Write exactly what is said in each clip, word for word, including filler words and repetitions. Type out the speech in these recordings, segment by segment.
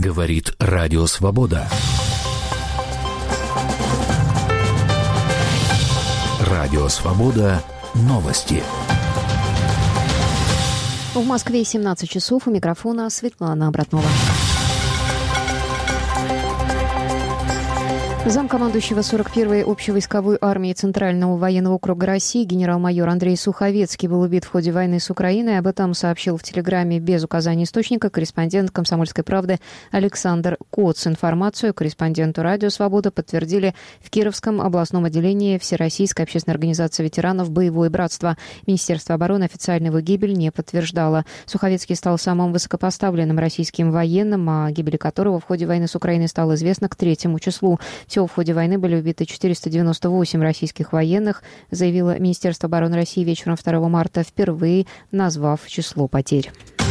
Говорит Радио Свобода. Радио Свобода. Новости. В Москве семнадцать часов. У микрофона Светлана Обратнова. Замкомандующего сорок первой общевойсковой армии Центрального военного округа России генерал-майор Андрей Суховецкий был убит в ходе войны с Украиной. Об этом сообщил в Телеграме без указания источника корреспондент «Комсомольской правды» Александр Коц. Информацию корреспонденту «Радио Свобода» подтвердили в Кировском областном отделении Всероссийской общественной организации ветеранов «Боевое братство». Министерство обороны официально его гибель не подтверждало. Суховецкий стал самым высокопоставленным российским военным, о гибели которого в ходе войны с Украиной стало известно к третьему числу. Всего в ходе войны были убиты четыреста девяносто восемь российских военных, заявило Министерство обороны России вечером второго марта, впервые назвав число потерь.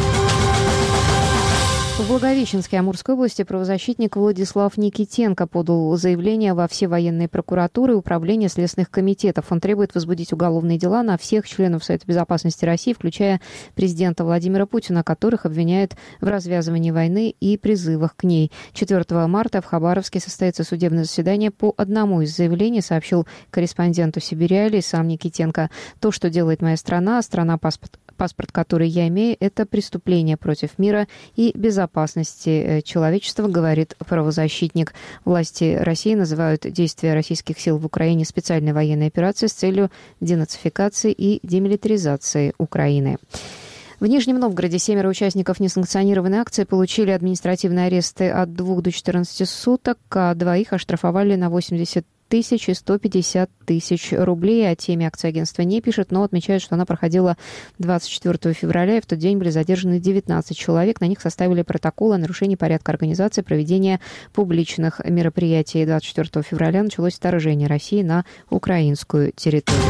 В Благовещенской Амурской области правозащитник Владислав Никитенко подал заявление во все военные прокуратуры и управления следственных комитетов. Он требует возбудить уголовные дела на всех членов Совета безопасности России, включая президента Владимира Путина, которых обвиняют в развязывании войны и призывах к ней. четвёртого марта в Хабаровске состоится судебное заседание по одному из заявлений, сообщил корреспонденту Сибиряли сам Никитенко. То, что делает моя страна, страна-паспорт, паспорт, который я имею, это преступление против мира и безопасности человечества, говорит правозащитник. Власти России называют действия российских сил в Украине специальной военной операцией с целью денацификации и демилитаризации Украины. В Нижнем Новгороде семеро участников несанкционированной акции получили административные аресты от двух до четырнадцати суток, а двоих оштрафовали на восемьдесят тысяч и сто пятьдесят тысяч рублей. О теме акции агентство не пишет, но отмечает, что она проходила двадцать четвёртого февраля, и в тот день были задержаны девятнадцать человек. На них составили протокол о нарушении порядка организации проведения публичных мероприятий. двадцать четвёртого февраля началось вторжение России на украинскую территорию.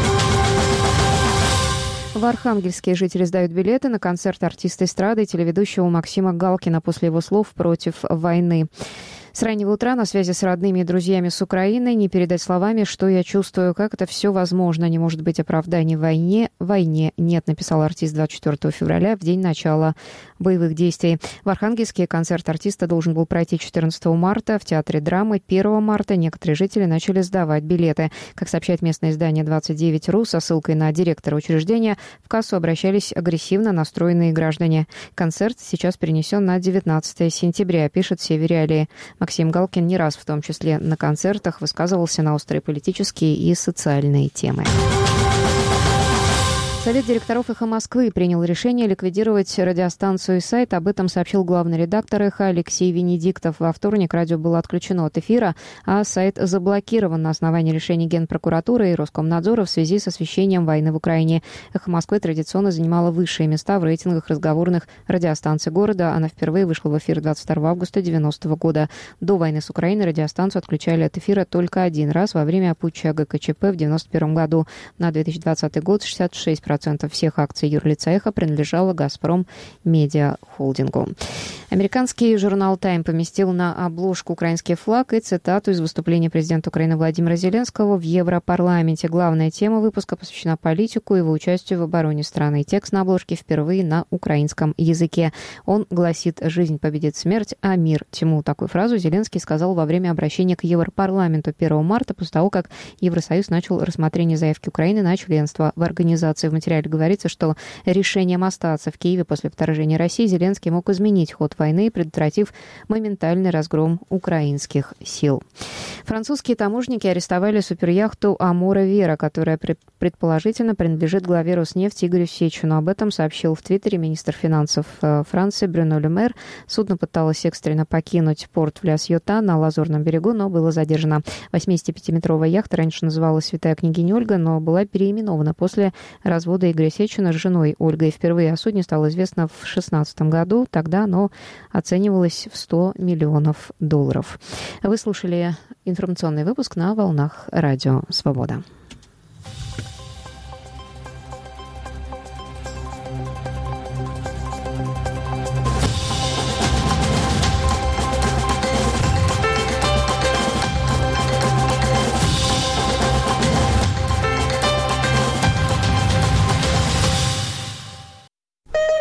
В Архангельске жители сдают билеты на концерт артиста эстрады и телеведущего Максима Галкина после его слов против войны. С раннего утра на связи с родными и друзьями с Украиной. Не передать словами, что я чувствую, как это все возможно. Не может быть оправданий войне. Войне нет, написал артист двадцать четвёртого февраля, в день начала боевых действий. В Архангельске концерт артиста должен был пройти четырнадцатого марта в Театре драмы. первого марта некоторые жители начали сдавать билеты. Как сообщает местное издание двадцать девять точка ру, со ссылкой на директора учреждения, в кассу обращались агрессивно настроенные граждане. Концерт сейчас перенесен на девятнадцатого сентября, пишет Северяли. Максим Галкин не раз, в том числе на концертах, высказывался на острые политические и социальные темы. Совет директоров «Эхо Москвы» принял решение ликвидировать радиостанцию и сайт. Об этом сообщил главный редактор «Эхо» Алексей Венедиктов. Во вторник радио было отключено от эфира, а сайт заблокирован на основании решений Генпрокуратуры и Роскомнадзора в связи с освещением войны в Украине. «Эхо Москвы» традиционно занимала высшие места в рейтингах разговорных радиостанций города. Она впервые вышла в эфир двадцать второго августа девяностого года. До войны с Украиной радиостанцию отключали от эфира только один раз во время путча ГКЧП в девяносто первом году. На две тысячи двадцатый год шестьдесят шесть процентов всех акций юрлица «Эхо» принадлежало «Газпром Медиа Холдингу». Американский журнал «Тайм» поместил на обложку украинский флаг и цитату из выступления президента Украины Владимира Зеленского в Европарламенте. Главная тема выпуска посвящена политику и его участию в обороне страны. Текст на обложке впервые на украинском языке. Он гласит: «Жизнь победит смерть, а мир тьму». Такую фразу Зеленский сказал во время обращения к Европарламенту первого марта, после того, как Евросоюз начал рассмотрение заявки Украины на членство в организации. В материале говорится, что решением остаться в Киеве после вторжения России Зеленский мог изменить ход войны, предотвратив моментальный разгром украинских сил. Французские таможенники арестовали суперяхту «Амура Вера», которая предположительно принадлежит главе Роснефти Игорю Сечину. Об этом сообщил в Твиттере министр финансов Франции Брюно Ле Мэр. Судно пыталось экстренно покинуть порт в Ля-Сьотта на Лазурном берегу, но было задержано. восьмидесятипятиметровая яхта раньше называлась «Святая княгиня Ольга», но была переименована после развода Игоря Сечина с женой Ольгой. Впервые о судне стало известно в две тысячи шестнадцатом году. Тогда оно оценивалось в сто миллионов долларов. Вы слушали информационный выпуск на волнах Радио Свобода.